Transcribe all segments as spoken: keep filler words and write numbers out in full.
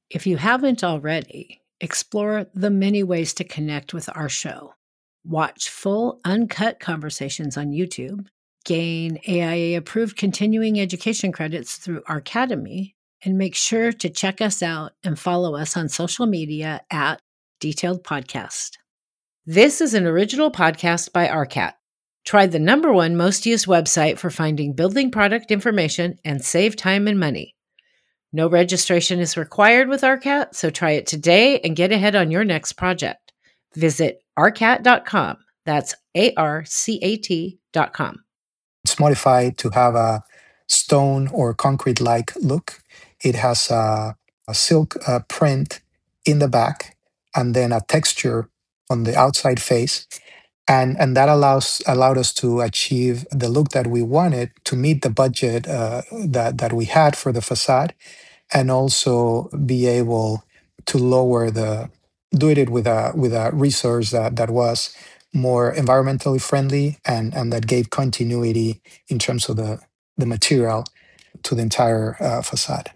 If you haven't already, explore the many ways to connect with our show. Watch full, uncut conversations on YouTube, gain A I A-approved continuing education credits through our Academy, and make sure to check us out and follow us on social media at Detailed Podcast. This is an original podcast by A R C A T. Try the number one most used website for finding building product information and save time and money. No registration is required with A R C A T, so try it today and get ahead on your next project. Visit arcat dot com. That's A R C A T dot com. It's modified to have a stone or concrete-like look. It has a, a silk uh, print in the back and then a texture on the outside face. And, and that allows allowed us to achieve the look that we wanted to meet the budget uh, that, that we had for the facade, and also be able to lower the, do it with a with a resource that, that was more environmentally friendly and, and that gave continuity in terms of the, the material to the entire uh, facade.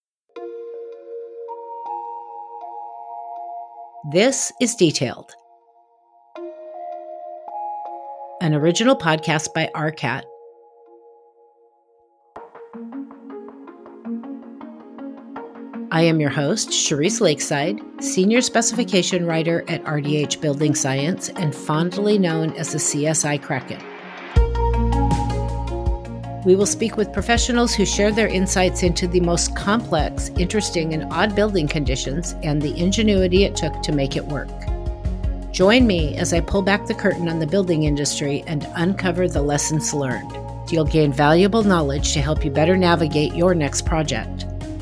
This is Detailed, an original podcast by A R C A T. I am your host, Charisse Lakeside, Senior Specification Writer at R D H Building Science and fondly known as the C S I Kraken. We will speak with professionals who share their insights into the most complex, interesting, and odd building conditions and the ingenuity it took to make it work. Join me as I pull back the curtain on the building industry and uncover the lessons learned. You'll gain valuable knowledge to help you better navigate your next project.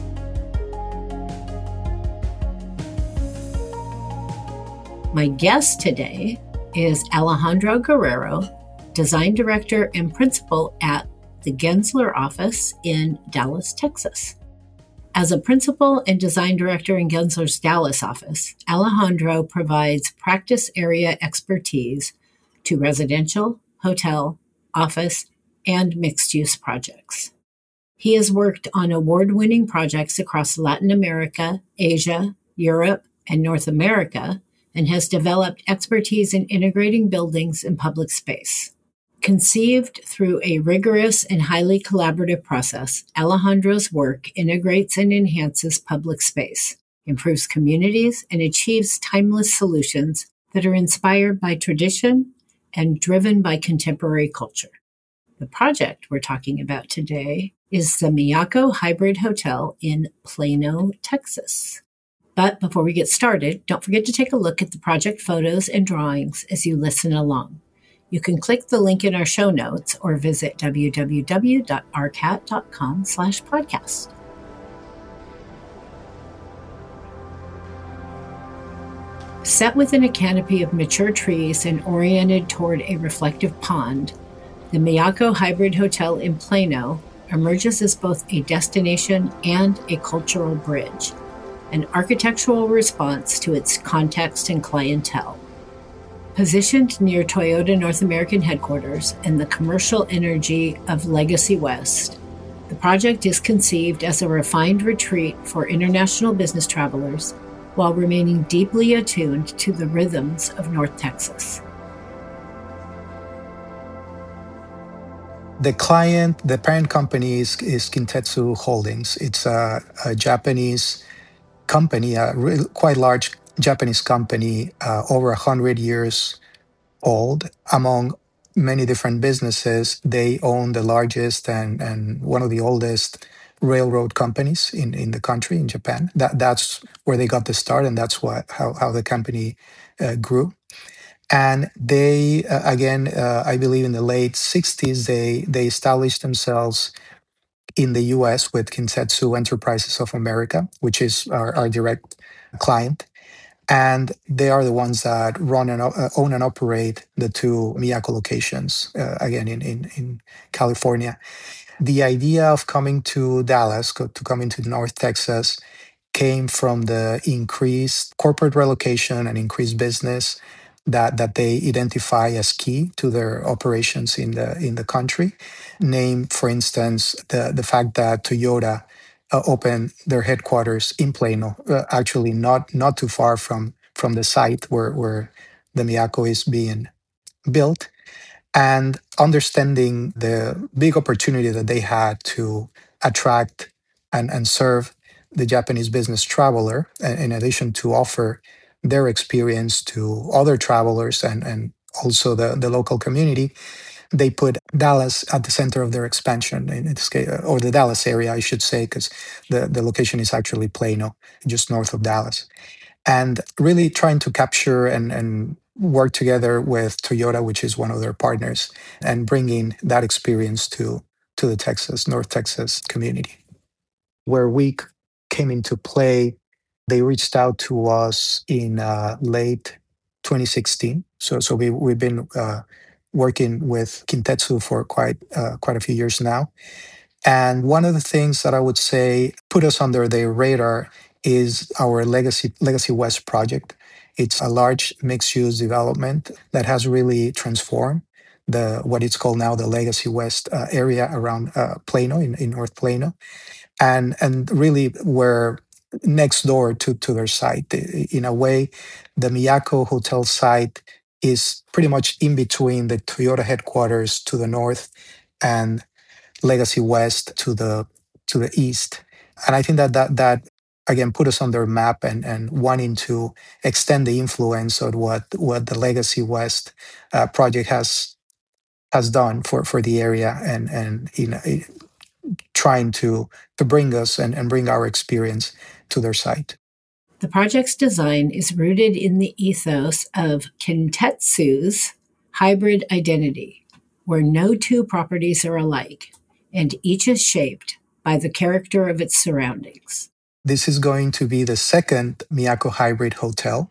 My guest today is Alejandro Guerrero, Design Director and Principal at the Gensler office in Dallas, Texas. As a Principal and Design Director in Gensler's Dallas office, Alejandro provides practice area expertise to residential, hotel, office, and mixed-use projects. He has worked on award-winning projects across Latin America, Asia, Europe, and North America, and has developed expertise in integrating buildings and public space. Conceived through a rigorous and highly collaborative process, Alejandro's work integrates and enhances public space, improves communities, and achieves timeless solutions that are inspired by tradition and driven by contemporary culture. The project we're talking about today is the Miyako Hybrid Hotel in Plano, Texas. But before we get started, don't forget to take a look at the project photos and drawings as you listen along. You can click the link in our show notes or visit w w w dot arcat dot com slash podcast. Set within a canopy of mature trees and oriented toward a reflective pond, the Miyako Hybrid Hotel in Plano emerges as both a destination and a cultural bridge, an architectural response to its context and clientele. Positioned near Toyota North American headquarters and the commercial energy of Legacy West, the project is conceived as a refined retreat for international business travelers while remaining deeply attuned to the rhythms of North Texas. The client, the parent company is, is Kintetsu Holdings. It's a, a Japanese company, a real, quite large Japanese company, uh, over one hundred years old. Among many different businesses, they own the largest and, and one of the oldest railroad companies in, in the country, in Japan. That That's where they got the start, and that's what how, how the company uh, grew. And they, uh, again, uh, I believe in the late sixties, they, they established themselves in the U S with Kintetsu Enterprises of America, which is our, our direct client. And they are the ones that run and uh, own and operate the two Miyako locations, uh, again, in, in, in California. The idea of coming to Dallas, to come into North Texas, came from the increased corporate relocation and increased business that, that they identify as key to their operations in the in the country. Name, for instance, the, the fact that Toyota uh, opened their headquarters in Plano, uh, actually not not too far from from the site where where the Miyako is being built, and understanding the big opportunity that they had to attract and, and serve the Japanese business traveler, uh, in addition to offer their experience to other travelers and, and also the, the local community. They put Dallas at the center of their expansion, in this case, or the Dallas area, I should say, because the, the location is actually Plano, just north of Dallas. And really trying to capture and, and work together with Toyota, which is one of their partners, and bringing that experience to, to the Texas, North Texas community. Where we c- came into play, they reached out to us in uh, late twenty sixteen. So, so we, we've been uh, working with Kintetsu for quite uh, quite a few years now. And one of the things that I would say put us under their radar is our Legacy Legacy West project. It's a large mixed-use development that has really transformed the what it's called now the Legacy West uh, area around uh, Plano in, in North Plano, and and really we're next door to to their site. In a way, the Miyako Hotel site is pretty much in between the Toyota headquarters to the north and Legacy West to the to the east. And I think that that that again put us on their map and and wanting to extend the influence of what what the Legacy West uh, project has has done for for the area, and and you know it- trying to to bring us and, and bring our experience to their site. The project's design is rooted in the ethos of Kintetsu's hybrid identity, where no two properties are alike, and each is shaped by the character of its surroundings. This is going to be the second Miyako Hybrid Hotel.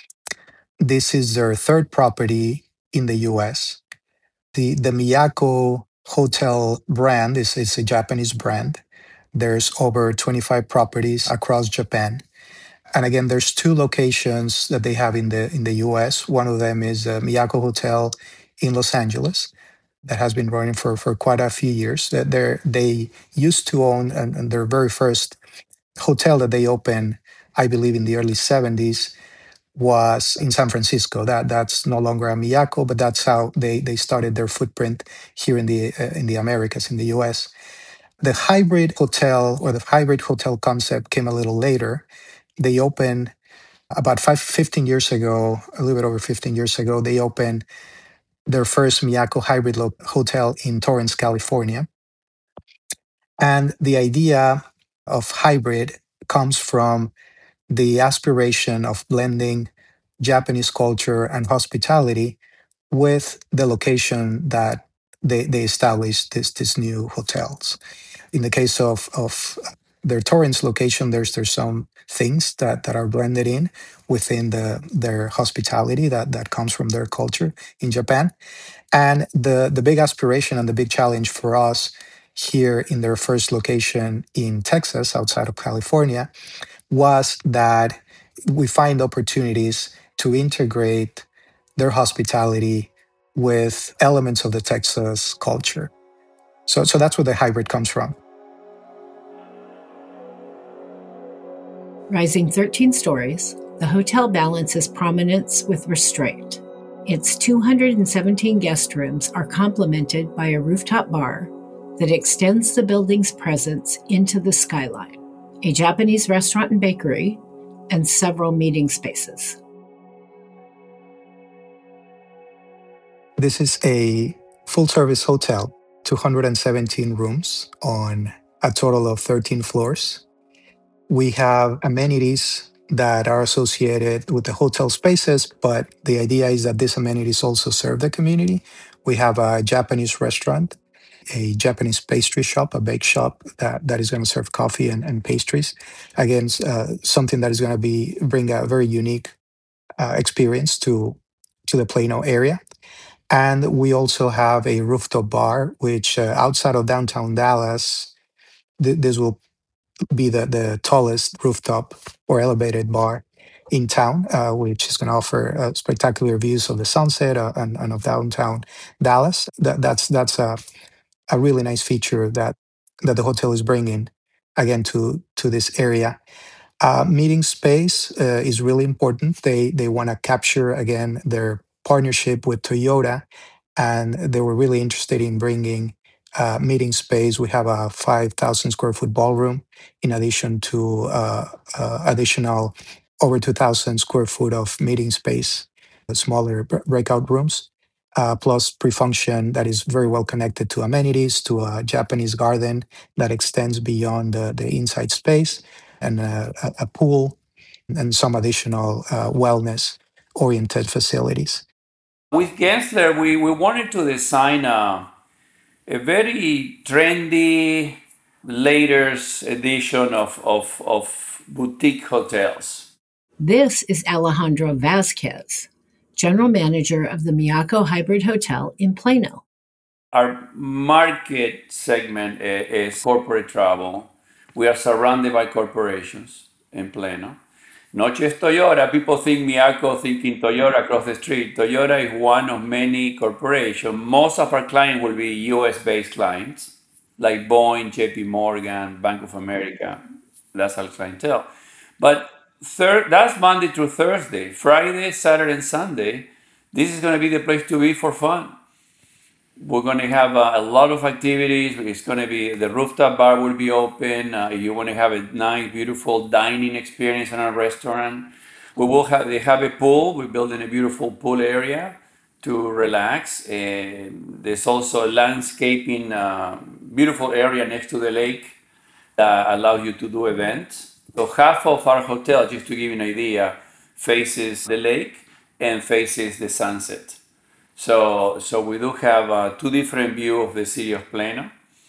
This is their third property in the U S. The the Miyako Hotel brand is, is a Japanese brand. There's over twenty-five properties across Japan. And again, there's two locations that they have in the in the U S. One of them is uh, Miyako Hotel in Los Angeles that has been running for, for quite a few years. That they they used to own, and, and their very first hotel that they opened, I believe in the early seventies, was in San Francisco. That that's no longer a Miyako, but that's how they they started their footprint here in the uh, in the Americas, in the U S. The hybrid hotel, or the hybrid hotel concept, came a little later. They opened about five, fifteen years ago, a little bit over fifteen years ago. They opened their first Miyako hybrid lo- hotel in Torrance, California. And the idea of hybrid comes from the aspiration of blending Japanese culture and hospitality with the location that they, they established this, this new hotels. In the case of, of their Torrance location, there's there's some things that, that are blended in within the their hospitality that, that comes from their culture in Japan. And the, the big aspiration and the big challenge for us here in their first location in Texas, outside of California, was that we find opportunities to integrate their hospitality with elements of the Texas culture. So, so that's where the hybrid comes from. Rising thirteen stories, the hotel balances prominence with restraint. Its two hundred seventeen guest rooms are complemented by a rooftop bar that extends the building's presence into the skyline, a Japanese restaurant and bakery, and several meeting spaces. This is a full-service hotel, two hundred seventeen rooms on a total of thirteen floors. We have amenities that are associated with the hotel spaces, but the idea is that these amenities also serve the community. We have a Japanese restaurant, a Japanese pastry shop, a bake shop that, that is going to serve coffee and, and pastries. Again, uh, something that is going to be bring a very unique uh, experience to, to the Plano area. And we also have a rooftop bar, which uh, outside of downtown Dallas, th- this will be the, the tallest rooftop or elevated bar in town, uh, which is going to offer uh, spectacular views of the sunset uh, and, and of downtown Dallas. That, that's that's a, a really nice feature that that the hotel is bringing again to to this area. Uh, meeting space uh, is really important. They they want to capture again their partnership with Toyota, and they were really interested in bringing uh, meeting space. We have a five thousand square foot ballroom, in addition to uh, uh, additional over two thousand square foot of meeting space, uh, smaller br- breakout rooms. Uh, plus pre-function that is very well connected to amenities, to a Japanese garden that extends beyond the, the inside space, and a, a a pool, and some additional uh, wellness oriented facilities. With Gensler, we, we wanted to design a, a very trendy, latest edition of, of, of boutique hotels. This is Alejandro Vasquez, General Manager of the Miyako Hybrid Hotel in Plano. Our market segment i- is corporate travel. We are surrounded by corporations in Plano. Not just Toyota. People think Miyako, thinking Toyota across the street. Toyota is one of many corporations. Most of our clients will be U S based clients, like Boeing, J P Morgan, Bank of America. That's our clientele. But third, that's Monday through Thursday. Friday, Saturday, and Sunday, this is going to be the place to be for fun. We're going to have uh, a lot of activities. It's going to be the rooftop bar will be open. Uh, if you want to have a nice, beautiful dining experience in our restaurant, we will have. They have a pool. We're building a beautiful pool area to relax. And there's also a landscaping, uh, beautiful area next to the lake that allows you to do events. So half of our hotel, just to give you an idea, faces the lake and faces the sunset. So, so we do have uh, two different views of the city of Plano.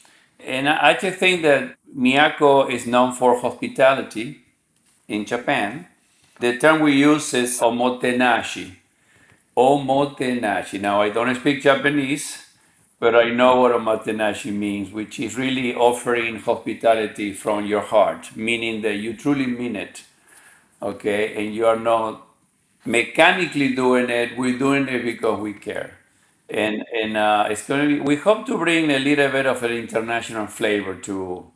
And I, I just think that Miyako is known for hospitality in Japan. The term we use is omotenashi. Omotenashi. Now, I don't speak Japanese, but I know what omotenashi means, which is really offering hospitality from your heart, meaning that you truly mean it, okay? And you are not mechanically doing it. We're doing it because we care. And and uh, it's going to be. We hope to bring a little bit of an international flavor to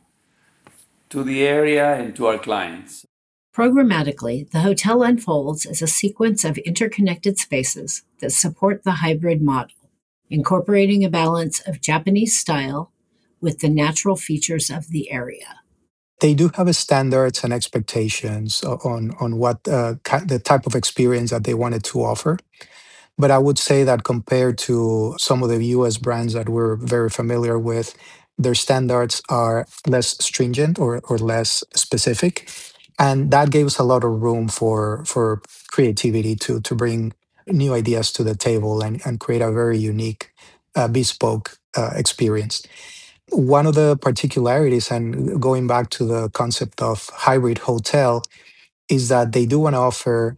to the area and to our clients. Programmatically, the hotel unfolds as a sequence of interconnected spaces that support the hybrid model, incorporating a balance of Japanese style with the natural features of the area. They do have a standards and expectations o- on on what uh, ki- the type of experience that they wanted to offer. But I would say that compared to some of the U S brands that we're very familiar with, their standards are less stringent or, or less specific. And that gave us a lot of room for for creativity to to bring new ideas to the table, and, and create a very unique, uh, bespoke uh, experience. One of the particularities, and going back to the concept of hybrid hotel, is that they do want to offer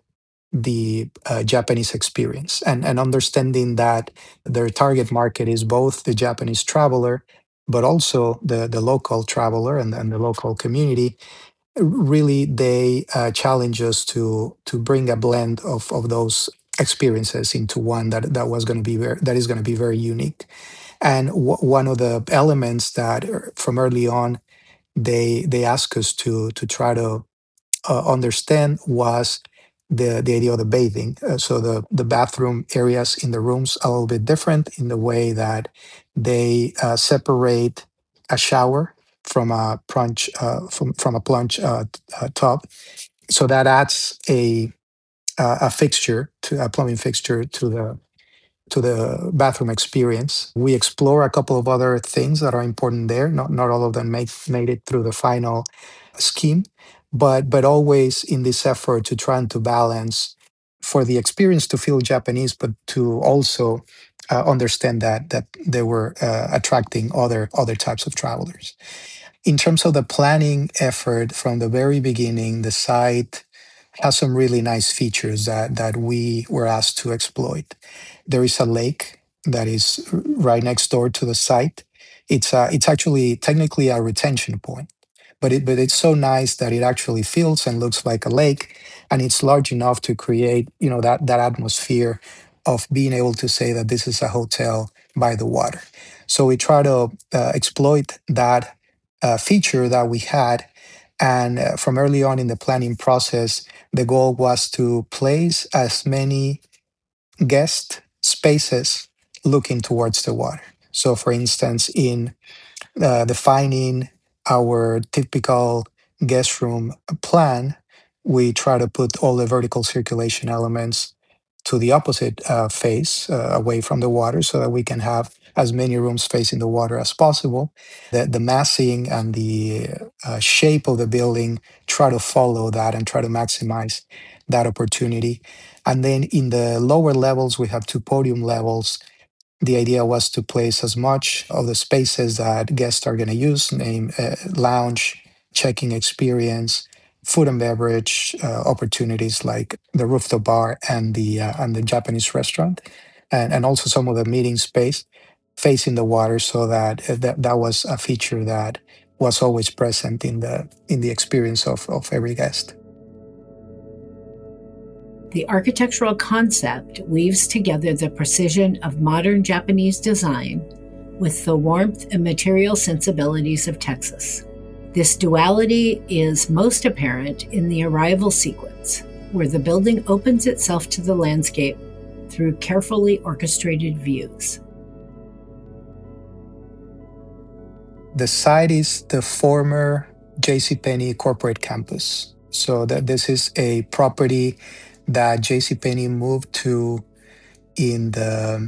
the uh, Japanese experience, and, and understanding that their target market is both the Japanese traveler, but also the, the local traveler, and, and the local community. Really, they uh, challenge us to to bring a blend of, of those experiences into one that, that was going to be very, that is going to be very unique. And w- one of the elements that er, from early on they they asked us to to try to uh, understand was the the idea of the bathing. Uh, so the the bathroom areas in the rooms are a little bit different in the way that they uh, separate a shower from a plunge uh, from from a plunge uh, t- uh, tub. So that adds a uh, a fixture to a plumbing fixture to the to the bathroom experience. We explore a couple of other things that are important there. Not not all of them make made it through the final scheme, but but always in this effort to try and to balance for the experience to feel Japanese, but to also uh, understand that that they were uh, attracting other other types of travelers. In terms of the planning effort from the very beginning, the site has some really nice features that that we were asked to exploit. There is a lake that is right next door to the site. It's a, it's actually technically a retention point, but it but it's so nice that it actually feels and looks like a lake, and it's large enough to create, you know, that that atmosphere of being able to say that this is a hotel by the water. So we try to uh, exploit that uh, feature that we had. And uh, from early on in the planning process, the goal was to place as many guest spaces looking towards the water. So, for instance, in uh, defining our typical guest room plan, we try to put all the vertical circulation elements to the opposite uh, face, uh, away from the water, so that we can have as many rooms facing the water as possible. The, the massing and the uh, shape of the building try to follow that and try to maximize that opportunity. And then in the lower levels, we have two podium levels. The idea was to place as much of the spaces that guests are going to use, name uh, lounge, checking experience, food and beverage uh, opportunities like the rooftop bar and the uh, and the Japanese restaurant, and and also some of the meeting space facing the water, so that uh, that, that was a feature that was always present in the in the experience of, of every guest. The architectural concept weaves together the precision of modern Japanese design with the warmth and material sensibilities of Texas. This duality is most apparent in the arrival sequence, where the building opens itself to the landscape through carefully orchestrated views. The site is the former JCPenney corporate campus. So that this is a property that JCPenney moved to in the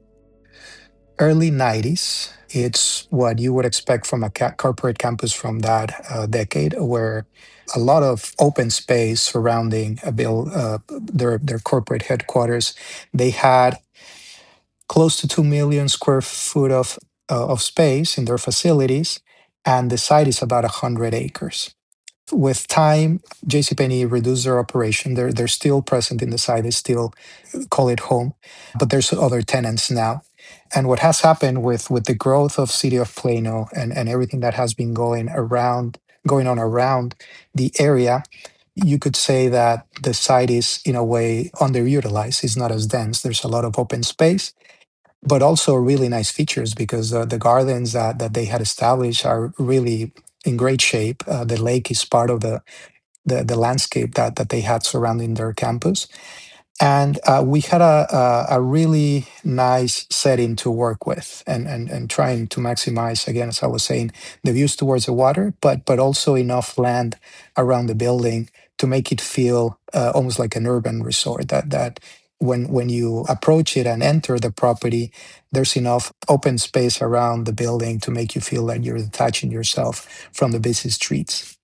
early nineties. It's what you would expect from a ca- corporate campus from that uh, decade, where a lot of open space surrounding a bill, uh, their their corporate headquarters. They had close to two million square foot of uh, of space in their facilities, and the site is about one hundred acres. With time, JCPenney reduced their operation. They're, they're still present in the site. They still call it home, but there's other tenants now. And what has happened with, with the growth of City of Plano and, and everything that has been going around, going on around the area, you could say that the site is in a way underutilized. It's not as dense. There's a lot of open space, but also really nice features, because uh, the gardens that, that they had established are really in great shape. Uh, the lake is part of the, the, the landscape that, that they had surrounding their campus. And uh, we had a, a, a really nice setting to work with, and, and, and trying to maximize, again, as I was saying, the views towards the water, but, but also enough land around the building to make it feel uh, almost like an urban resort, that, that when, when you approach it and enter the property, there's enough open space around the building to make you feel that you're detaching yourself from the busy streets.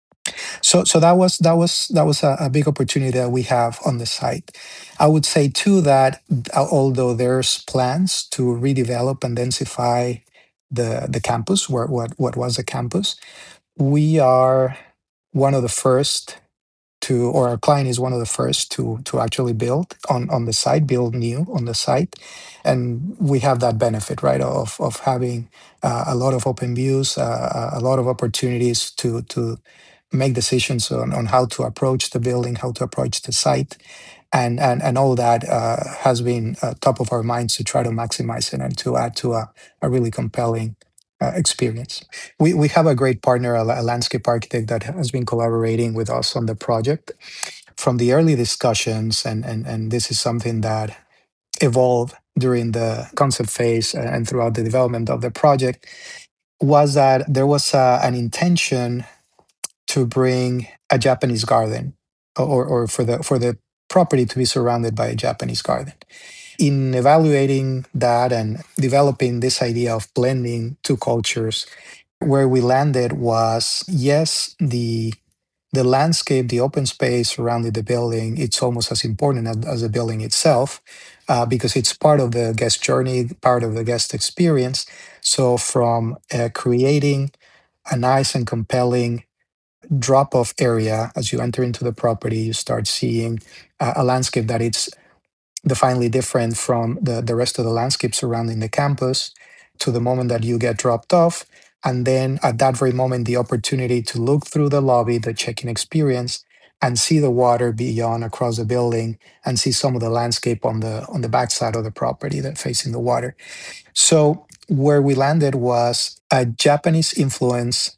So, so that was that was that was a, a big opportunity that we have on the site. I would say too that uh, although there's plans to redevelop and densify the the campus, where what what was a campus, we are one of the first to, or our client is one of the first to to actually build on on the site, build new on the site, and we have that benefit, right, of of having uh, a lot of open views, uh, a lot of opportunities to to make decisions on, on how to approach the building, how to approach the site, and and, and all that uh, has been uh, top of our minds to try to maximize it and to add to a, a really compelling uh, experience. We we have a great partner, a, a landscape architect that has been collaborating with us on the project from the early discussions, and and and this is something that evolved during the concept phase and throughout the development of the project, was that there was uh, an intention to bring a Japanese garden, or, or for the for the property to be surrounded by a Japanese garden. In evaluating that and developing this idea of blending two cultures, where we landed was, yes, the the landscape, the open space surrounding the building, it's almost as important as, as the building itself, uh, because it's part of the guest journey, part of the guest experience. So from uh, creating a nice and compelling drop-off area as you enter into the property, you start seeing uh, a landscape that it's definitely different from the, the rest of the landscape surrounding the campus, to the moment that you get dropped off. And then at that very moment, the opportunity to look through the lobby, the check-in experience, and see the water beyond across the building, and see some of the landscape on the on the backside of the property that facing the water. So where we landed was a Japanese influence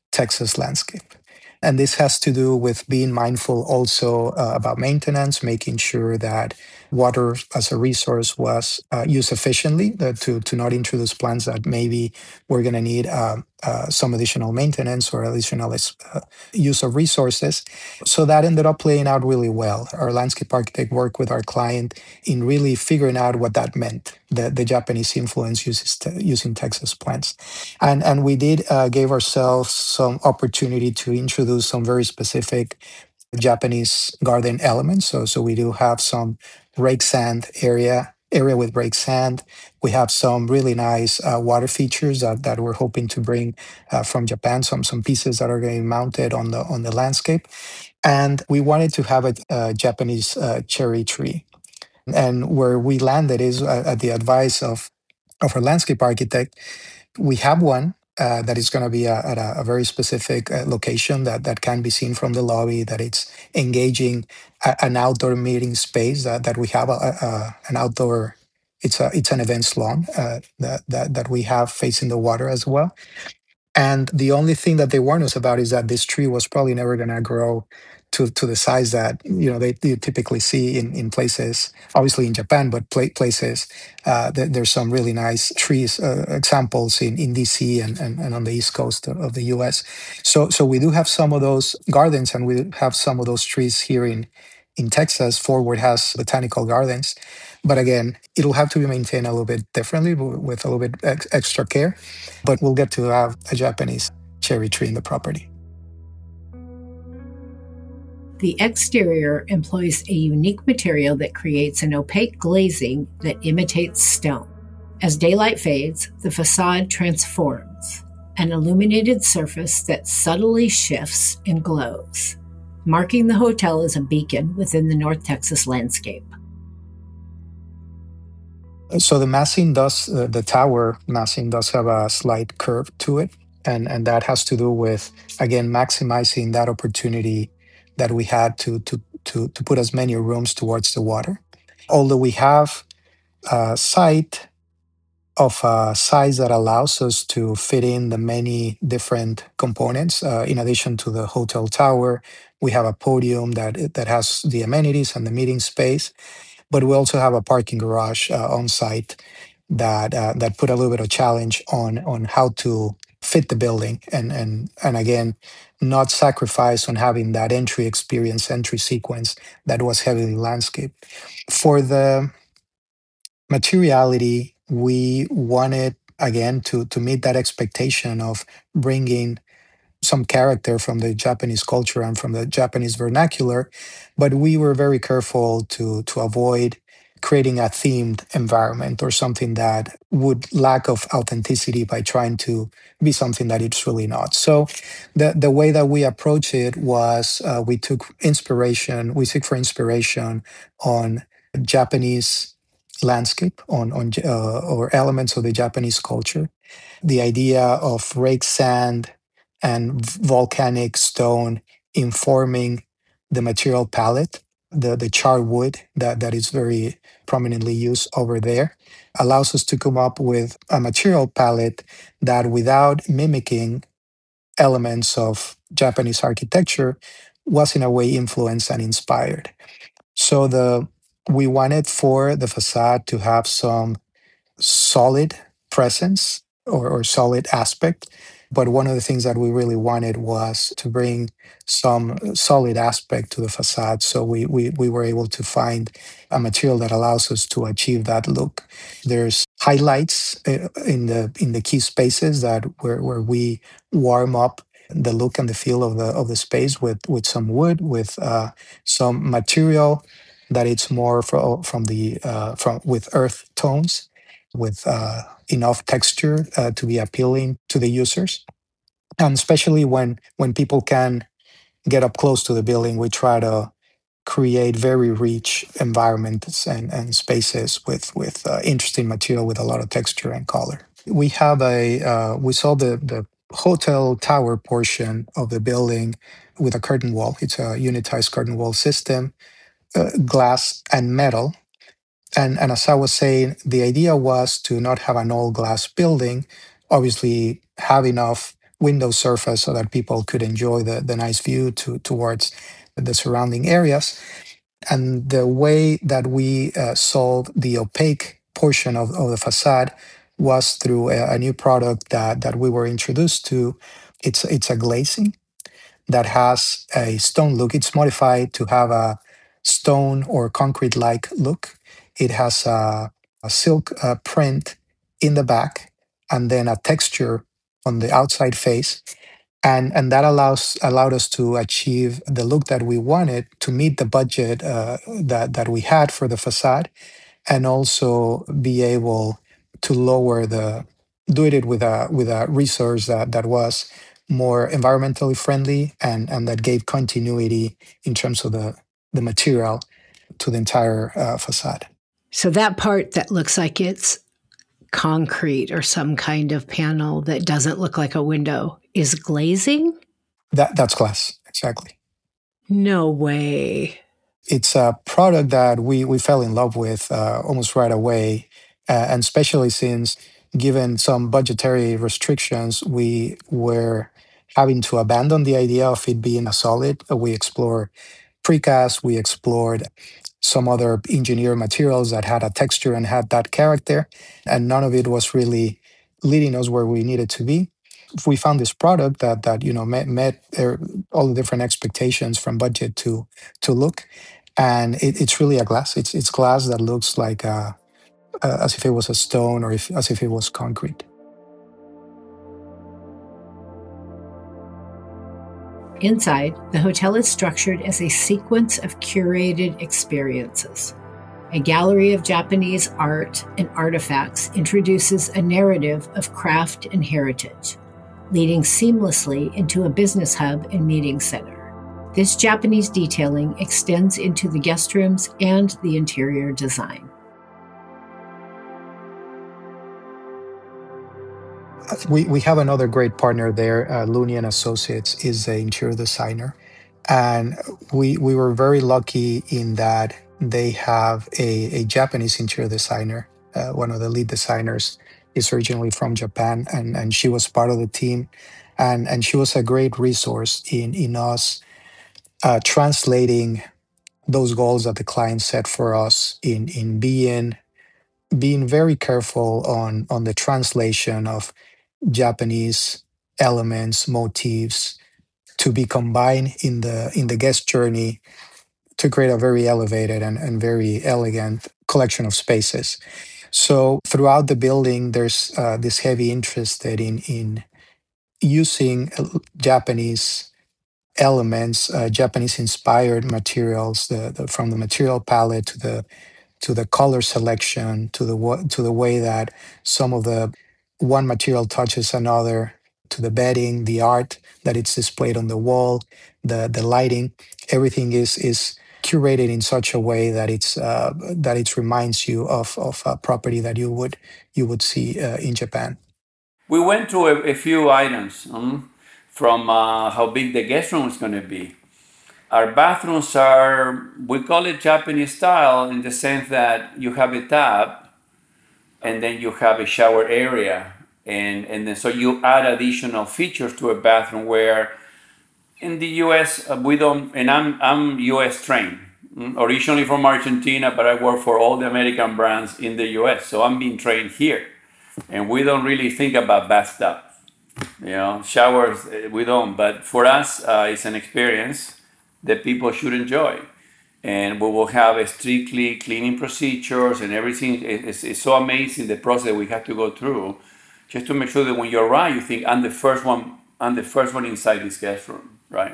Texas landscape. And this has to do with being mindful also uh, about maintenance, making sure that water as a resource was uh, used efficiently, uh, to, to not introduce plants that maybe we're going to need uh, uh, some additional maintenance or additional uh, use of resources. So that ended up playing out really well. Our landscape architect worked with our client in really figuring out what that meant, the, the Japanese influence uses te- using Texas plants. And, and we did uh, give ourselves some opportunity to introduce some very specific Japanese garden elements. So, so we do have some rake sand area area with rake sand. We have some really nice uh, water features that, that we're hoping to bring uh, from Japan. Some some pieces that are getting mounted on the on the landscape, and we wanted to have a, a Japanese uh, cherry tree. And where we landed is uh, at the advice of of our landscape architect. We have one uh, that is going to be a, at a, a very specific uh, location that, that can be seen from the lobby, that it's engaging a, an outdoor meeting space, that, that we have a, a, an outdoor, it's, a, it's an events lawn uh, that, that, that we have facing the water as well. And the only thing that they warned us about is that this tree was probably never going to grow to, to the size that you know they, you typically see in, in places, obviously in Japan, but pla- places uh, th- there's some really nice trees uh, examples in, in D C and, and, and on the east coast of, of the U S. So so we do have some of those gardens, and we have some of those trees here in in Texas. Fort Worth has botanical gardens, but again, it'll have to be maintained a little bit differently w- with a little bit ex- extra care. But we'll get to have a Japanese cherry tree in the property. The exterior employs a unique material that creates an opaque glazing that imitates stone. As daylight fades, the facade transforms, an illuminated surface that subtly shifts and glows, marking the hotel as a beacon within the North Texas landscape. So the massing does, uh, the tower massing does have a slight curve to it. And, and that has to do with, again, maximizing that opportunity that we had to, to, to, to put as many rooms towards the water. Although we have a site of a size that allows us to fit in the many different components. Uh, in addition to the hotel tower, we have a podium that that has the amenities and the meeting space, but we also have a parking garage uh, on site that uh, that put a little bit of challenge on on how to fit the building, and and and again, not sacrifice on having that entry experience, entry sequence that was heavily landscaped. For the materiality, we wanted again to to meet that expectation of bringing some character from the Japanese culture and from the Japanese vernacular, but we were very careful to to avoid creating a themed environment or something that would lack of authenticity by trying to be something that it's really not. So the the way that we approach it was uh, we took inspiration, we took for inspiration on Japanese landscape, on on uh, or elements of the Japanese culture. The idea of rake sand and volcanic stone informing the material palette, the, the charred wood that, that is very prominently used over there, allows us to come up with a material palette that, without mimicking elements of Japanese architecture, was in a way influenced and inspired. So the we wanted for the facade to have some solid presence or, or solid aspect. But one of the things that we really wanted was to bring some solid aspect to the facade. So we, we, we were able to find a material that allows us to achieve that look. There's highlights uh, in the in the key spaces that where, where we warm up the look and the feel of the of the space with with some wood, with uh, some material that it's more from from the uh, from with earth tones, with uh, enough texture uh, to be appealing to the users. And especially when when people can get up close to the building, we try to create very rich environments and, and spaces with with uh, interesting material with a lot of texture and color. We have a uh, we saw the the hotel tower portion of the building with a curtain wall. It's a unitized curtain wall system, uh, glass and metal. And, and as I was saying, the idea was to not have an all glass building, obviously have enough window surface so that people could enjoy the, the nice view to, towards the surrounding areas. And the way that we uh, solved the opaque portion of, of the facade was through a, a new product that, that we were introduced to. It's, it's a glazing that has a stone look. It's modified to have a stone or concrete like look. It has a, a silk uh, print in the back and then a texture on the outside face. And, and that allows allowed us to achieve the look that we wanted to meet the budget uh, that, that we had for the facade, and also be able to lower the do it with a with a resource that, that was more environmentally friendly and, and that gave continuity in terms of the, the material to the entire uh, facade. So that part that looks like it's concrete or some kind of panel that doesn't look like a window is glazing? That that's glass, exactly. No way. It's a product that we, we fell in love with uh, almost right away. Uh, and especially since, given some budgetary restrictions, we were having to abandon the idea of it being a solid. Uh, We explored precast, we explored some other engineered materials that had a texture and had that character, and none of it was really leading us where we needed to be. We found this product that that you know met, met uh, all the different expectations from budget to to look, and it, it's really a glass. It's it's glass that looks like a, uh, as if it was a stone or if, as if it was concrete. Inside, the hotel is structured as a sequence of curated experiences. A gallery of Japanese art and artifacts introduces a narrative of craft and heritage, leading seamlessly into a business hub and meeting center. This Japanese detailing extends into the guest rooms and the interior design. We, we have another great partner there. Uh, Looney and Associates is the interior designer. And we we were very lucky in that they have a, a Japanese interior designer. Uh, one of the lead designers is originally from Japan, and, and she was part of the team. And, and she was a great resource in, in us uh, translating those goals that the client set for us in, in being being very careful on, on the translation of Japanese elements, motifs, to be combined in the in the guest journey to create a very elevated and, and very elegant collection of spaces. So throughout the building, there's uh, this heavy interest in in using uh, Japanese elements, uh, Japanese inspired materials, the, the from the material palette to the to the color selection, to the wa- to the way that some of the one material touches another, to the bedding, the art that it's displayed on the wall, the the lighting, everything is is curated in such a way that it's uh, that it reminds you of of a property that you would you would see uh, in Japan. We went through a, a few items um, from uh, how big the guest room is going to be. Our bathrooms are, we call it Japanese style in the sense that you have a tub and then you have a shower area. And, and then so you add additional features to a bathroom where in the U S uh, we don't, and I'm, I'm U S trained, mm, originally from Argentina, but I work for all the American brands in the U S. So I'm being trained here. And we don't really think about bathtub. You know, showers, uh, we don't. But for us, uh, it's an experience that people should enjoy. And we will have a strictly cleaning procedures and everything. It's, it's so amazing the process we have to go through just to make sure that when you arrive, you think, I'm the first one, I'm the first one inside this guest room, right?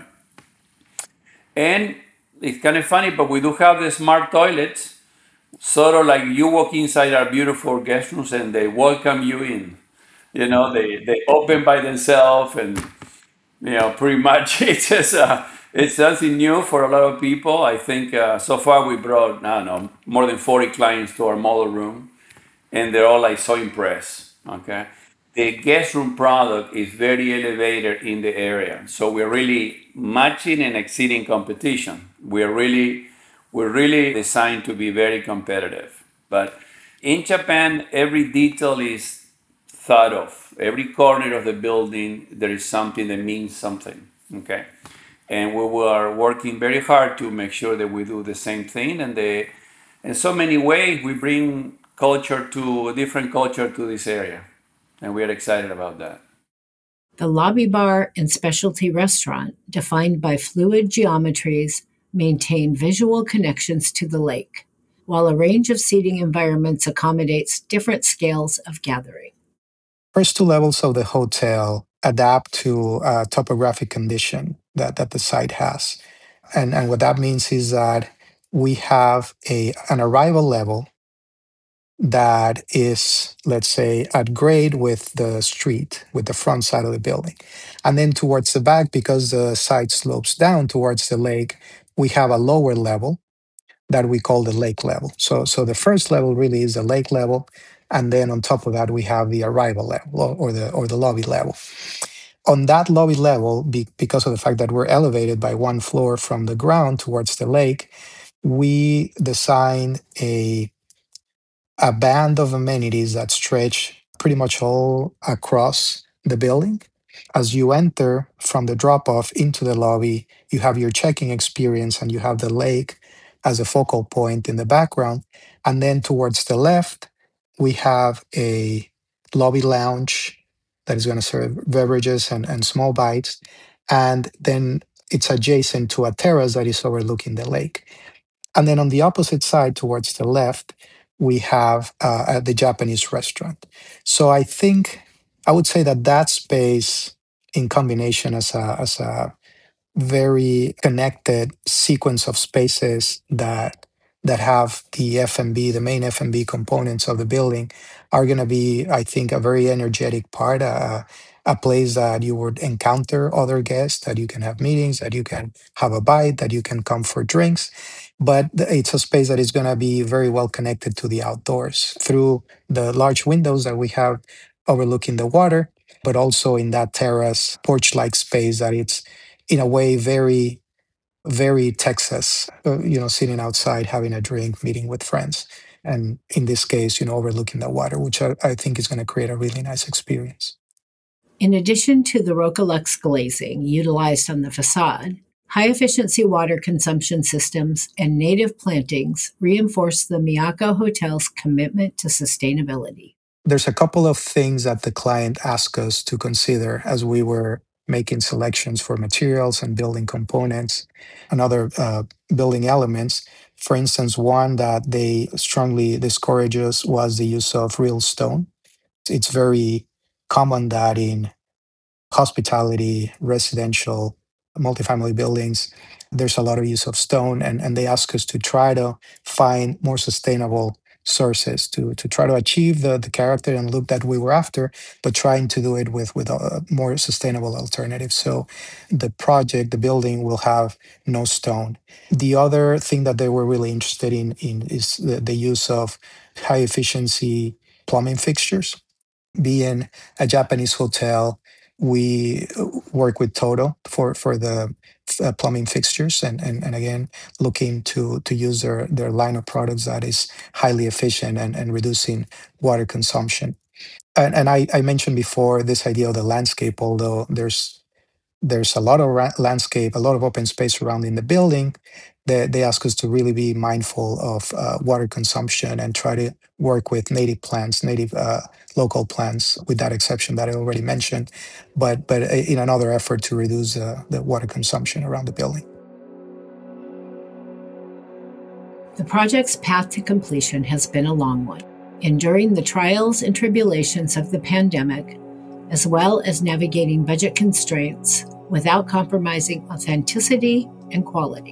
And it's kind of funny, but we do have the smart toilets, sort of like you walk inside our beautiful guest rooms and they welcome you in. You know, they, they open by themselves, and you know, pretty much it's just uh, it's something new for a lot of people. I think uh, so far we brought, I don't know, more than forty clients to our model room, and they're all like so impressed. Okay, the guest room product is very elevated in the area, so we're really matching and exceeding competition. We're really we're really designed to be very competitive. But in Japan, every detail is thought of. Every corner of the building, there is something that means something. Okay, and we are working very hard to make sure that we do the same thing. And the, in so many ways, we bring culture to a different culture to this area, and we are excited about that. The lobby bar and specialty restaurant, defined by fluid geometries, maintain visual connections to the lake, while a range of seating environments accommodates different scales of gathering. First two levels of the hotel adapt to uh, topographic condition that, that the site has. And, and what that means is that we have a, an arrival level that is, let's say, at grade with the street, with the front side of the building. And then towards the back, because the site slopes down towards the lake, we have a lower level that we call the lake level. So, so the first level really is the lake level, and then on top of that we have the arrival level or the or the lobby level. On that lobby level, be, because of the fact that we're elevated by one floor from the ground towards the lake, we designed a a band of amenities that stretch pretty much all across the building. As you enter from the drop off into the lobby, you have your check-in experience and you have the lake as a focal point in the background. And then towards the left, we have a lobby lounge that is going to serve beverages and, and small bites. And then it's adjacent to a terrace that is overlooking the lake. And then on the opposite side, towards the left, we have uh, the Japanese restaurant. So I think I would say that that space, in combination as a as a very connected sequence of spaces that that have the F and B, the main F and B components of the building, are going to be, I think, a very energetic part, uh, a place that you would encounter other guests, that you can have meetings, that you can have a bite, that you can come for drinks. But it's a space that is going to be very well connected to the outdoors through the large windows that we have overlooking the water, but also in that terrace porch-like space that it's in a way very very Texas, uh, you know, sitting outside, having a drink, meeting with friends. And in this case, you know, overlooking the water, which I, I think is going to create a really nice experience. In addition to the Rocolux glazing utilized on the facade, high-efficiency water consumption systems and native plantings reinforce the Miyako Hotel's commitment to sustainability. There's a couple of things that the client asked us to consider as we were making selections for materials and building components and other uh, building elements. For instance, one that they strongly discourage us was the use of real stone. It's very common that in hospitality, residential, multifamily buildings, there's a lot of use of stone, and, and they ask us to try to find more sustainable sources to to try to achieve the, the character and look that we were after, but trying to do it with with a more sustainable alternatives. So the project, the building will have no stone. The other thing that they were really interested in, in is the, the use of high efficiency plumbing fixtures. Being a Japanese hotel, we work with Toto for for the uh, plumbing fixtures, and, and and again looking to to use their their line of products that is highly efficient and, and reducing water consumption. And, and I, I mentioned before this idea of the landscape, although there's there's a lot of ra- landscape, a lot of open space surrounding the building. They, they ask us to really be mindful of uh, water consumption and try to work with native plants, native uh, local plants, with that exception that I already mentioned, but but in another effort to reduce uh, the water consumption around the building. The project's path to completion has been a long one, enduring the trials and tribulations of the pandemic, as well as navigating budget constraints without compromising authenticity and quality.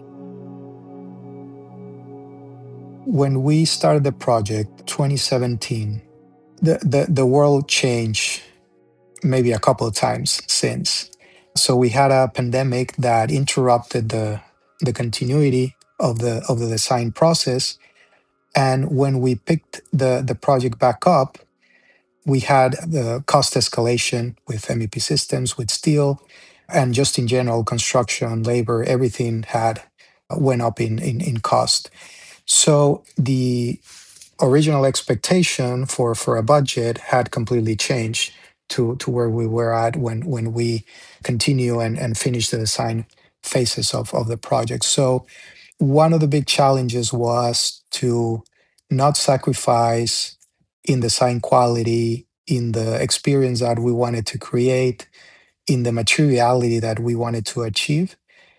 When we started the project, twenty seventeen, the, the, the world changed maybe a couple of times since. So we had a pandemic that interrupted the, the continuity of the of the design process. And when we picked the, the project back up, we had the cost escalation with M E P systems, with steel, and just in general, construction, labor, everything had went up in, in, in cost. So the original expectation for for a budget had completely changed to to where we were at when when we continue and and finish the design phases of of the project. So one of the big challenges was to not sacrifice in design quality, in the experience that we wanted to create, in the materiality that we wanted to achieve,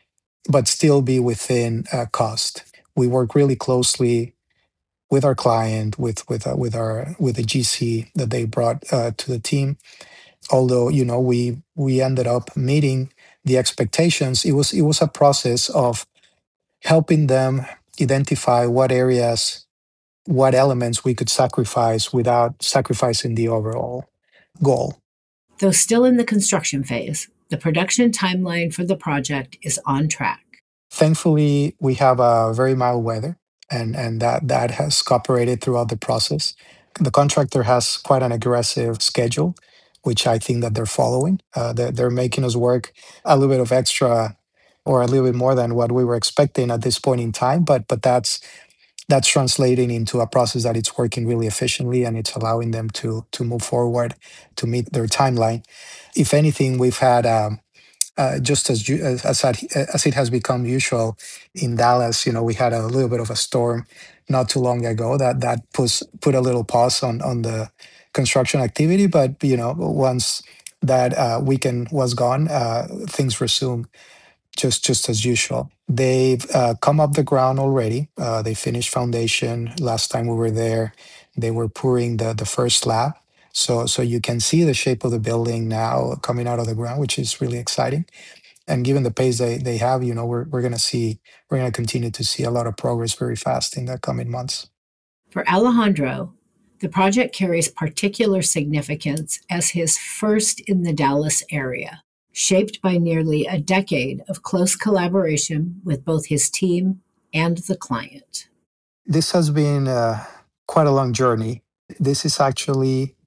but still be within uh, cost. We work really closely with our client, with with uh, with our with the G C that they brought uh, to the team. Although you know we we ended up meeting the expectations, it was it was a process of helping them identify what areas, what elements we could sacrifice without sacrificing the overall goal. Though still in the construction phase, the production timeline for the project is on track. Thankfully, we have a very mild weather, and and that that has cooperated throughout the process. The contractor has quite an aggressive schedule, which I think that they're following. Uh, they're, they're making us work a little bit of extra, or a little bit more than what we were expecting at this point in time. But but that's that's translating into a process that it's working really efficiently, and it's allowing them to to move forward to meet their timeline. If anything, we've had. Um, uh, just as, ju- as as that- as it has become usual in Dallas, you know, we had a little bit of a storm not too long ago that that puts put a little pause on on the construction activity. But you know, once that uh, weekend was gone, uh, things resumed just just as usual. They've uh, come up the ground already. Uh, they finished foundation last time we were there. They were pouring the the first slab. So, so you can see the shape of the building now coming out of the ground, which is really exciting. And given the pace they, they have, you know, we're, we're going to see, we're going to continue to see a lot of progress very fast in the coming months. For Alejandro, the project carries particular significance as his first in the Dallas area, shaped by nearly a decade of close collaboration with both his team and the client. This has been uh, quite a long journey. This is actually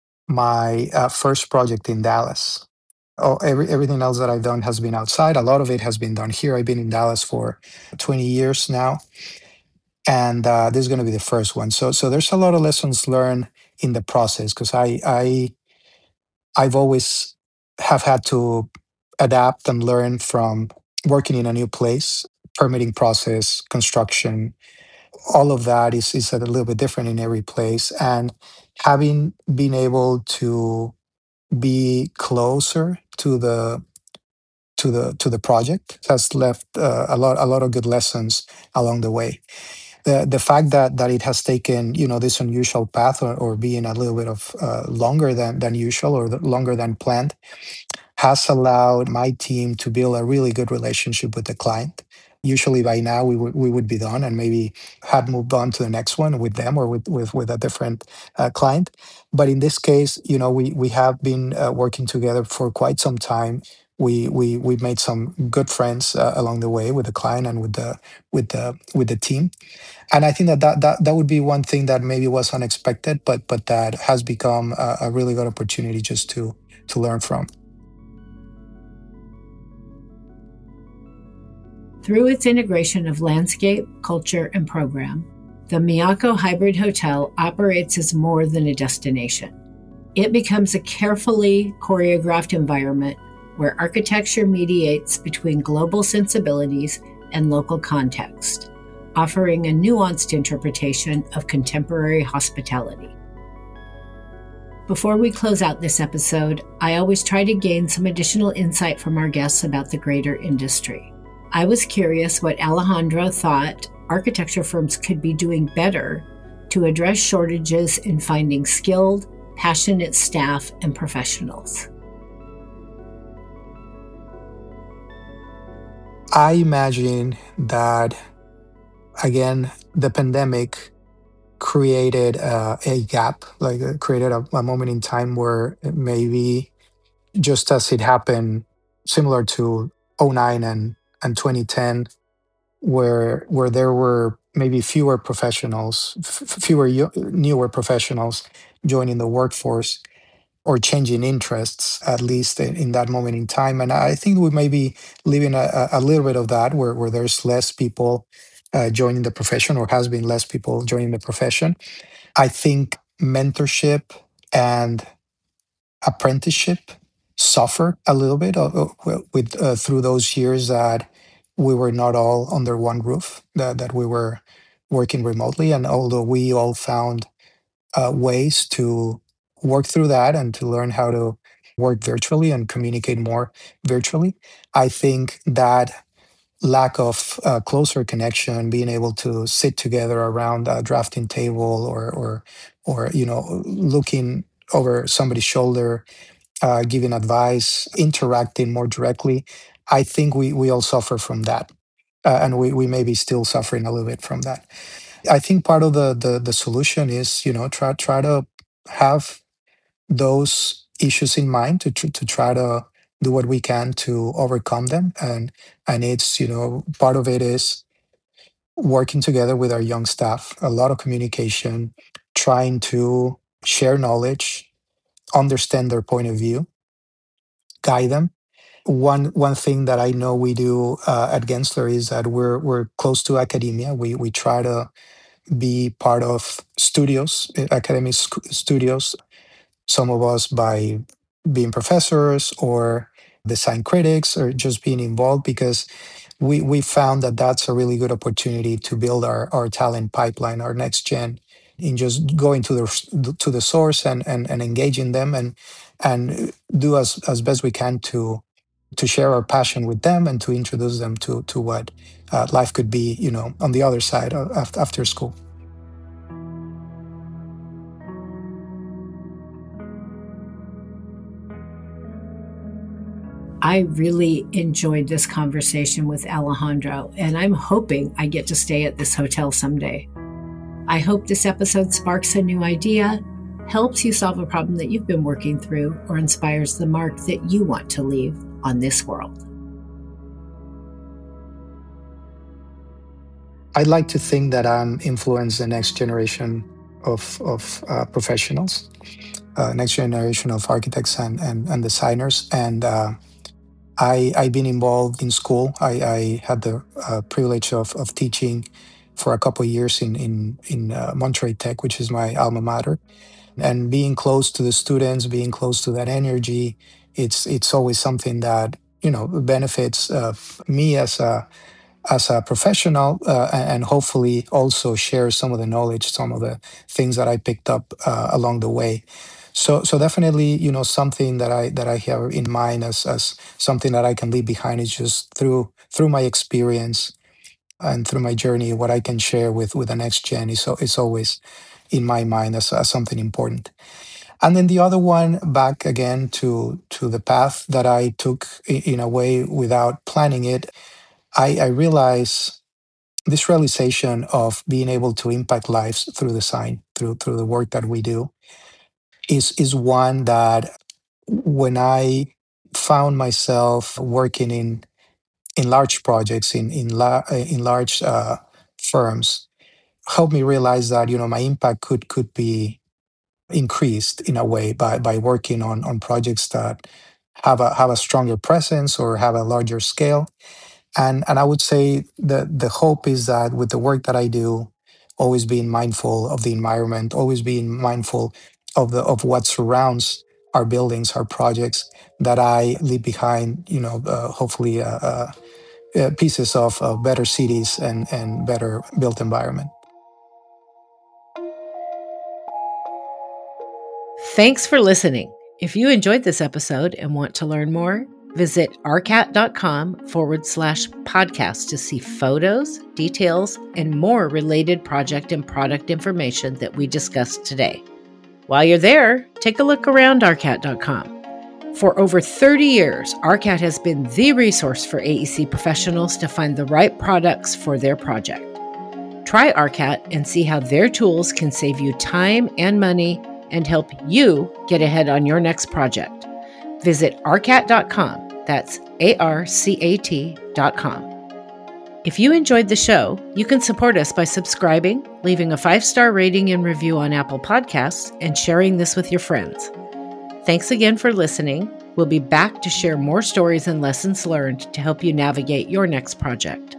my uh, first project in Dallas. Oh, every, everything else that I've done has been outside. A lot of it has been done here. I've been in Dallas for twenty years now, and uh, this is going to be the first one. So, so there's a lot of lessons learned in the process because I, I, I've always have had to adapt and learn from working in a new place, permitting process, construction, all of that is is a little bit different in every place, and having been able to be closer to the to the to the project has left uh, a lot a lot of good lessons along the way. The the fact that that it has taken you know this unusual path or, or being a little bit of uh, longer than than usual or the, longer than planned has allowed my team to build a really good relationship with the client. Usually by now we would we would be done and maybe had moved on to the next one with them or with with, with a different uh, client. But in this case, you know, we we have been uh, working together for quite some time. We we we made some good friends uh, along the way with the client and with the with the with the team. And I think that that that, that would be one thing that maybe was unexpected, but but that has become a, a really good opportunity just to to learn from. Through its integration of landscape, culture, and program, the Miyako Hybrid Hotel operates as more than a destination. It becomes a carefully choreographed environment where architecture mediates between global sensibilities and local context, offering a nuanced interpretation of contemporary hospitality. Before we close out this episode, I always try to gain some additional insight from our guests about the greater industry. I was curious what Alejandro thought architecture firms could be doing better to address shortages in finding skilled, passionate staff and professionals. I imagine that, again, the pandemic created uh, a gap, like uh, created a, a moment in time where maybe just as it happened, similar to oh nine and, and twenty ten, where where there were maybe fewer professionals, f- fewer yo- newer professionals joining the workforce or changing interests, at least in, in that moment in time. And I think we may be living a, a a little bit of that, where, where there's less people uh, joining the profession, or has been less people joining the profession. I think mentorship and apprenticeship suffer a little bit uh, uh, with uh, through those years that we were not all under one roof, that, that we were working remotely. And although we all found uh, ways to work through that and to learn how to work virtually and communicate more virtually, I think that lack of uh, closer connection, being able to sit together around a drafting table, or or or you know, looking over somebody's shoulder, uh, giving advice, interacting more directly, I think we we all suffer from that, uh, and we we may be still suffering a little bit from that. I think part of the the, the solution is, you know, try try to have those issues in mind, to tr- to try to do what we can to overcome them. and and it's, you know, part of it is working together with our young staff, a lot of communication, trying to share knowledge, understand their point of view, guide them. One one thing that I know we do uh, at Gensler is that we're we're close to academia. We we try to be part of studios, uh, academic sc- studios, some of us by being professors or design critics, or just being involved, because we we found that that's a really good opportunity to build our our talent pipeline, our next gen, in just going to the to the source, and and, and engaging them, and and do as as best we can to to share our passion with them, and to introduce them to to what uh, life could be, you know, on the other side of, af- after school. I really enjoyed this conversation with Alejandro, and I'm hoping I get to stay at this hotel someday. I hope this episode sparks a new idea, helps you solve a problem that you've been working through, or inspires the mark that you want to leave on this world. I'd like to think that I'm influenced the next generation of of uh, professionals, uh, next generation of architects and and, and designers. And uh, I I've been involved in school. I, I had the uh, privilege of of teaching for a couple of years in in in uh, Monterey Tech, which is my alma mater. And being close to the students, being close to that energy, it's it's always something that, you know, benefits uh, me as a as a professional, uh, and hopefully also share some of the knowledge, some of the things that I picked up uh, along the way. So, so definitely, you know, something that I that I have in mind as as something that I can leave behind is just through through my experience and through my journey, what I can share with with the next gen is so is always in my mind as, as something important. And then the other one, back again to to the path that I took in, in a way without planning it. I, I realize this realization of being able to impact lives through design, through through the work that we do, is is one that, when I found myself working in in large projects, in in la, in large uh, firms, helped me realize that, you know, my impact could could be increased in a way by by working on on projects that have a have a stronger presence or have a larger scale. And and I would say that the hope is that with the work that I do, always being mindful of the environment, always being mindful of the of what surrounds our buildings, our projects, that I leave behind, you know, uh, hopefully uh, uh, uh, pieces of, of better cities and and better built environment. Thanks for listening. If you enjoyed this episode and want to learn more, visit arcat.com forward slash podcast to see photos, details, and more related project and product information that we discussed today. While you're there, take a look around arcat dot com. For over thirty years, ARCAT has been the resource for A E C professionals to find the right products for their project. Try ARCAT and see how their tools can save you time and money and help you get ahead on your next project. Visit arcat dot com. That's A R C A T dot com. If you enjoyed the show, you can support us by subscribing, leaving a five-star rating and review on Apple Podcasts, and sharing this with your friends. Thanks again for listening. We'll be back to share more stories and lessons learned to help you navigate your next project.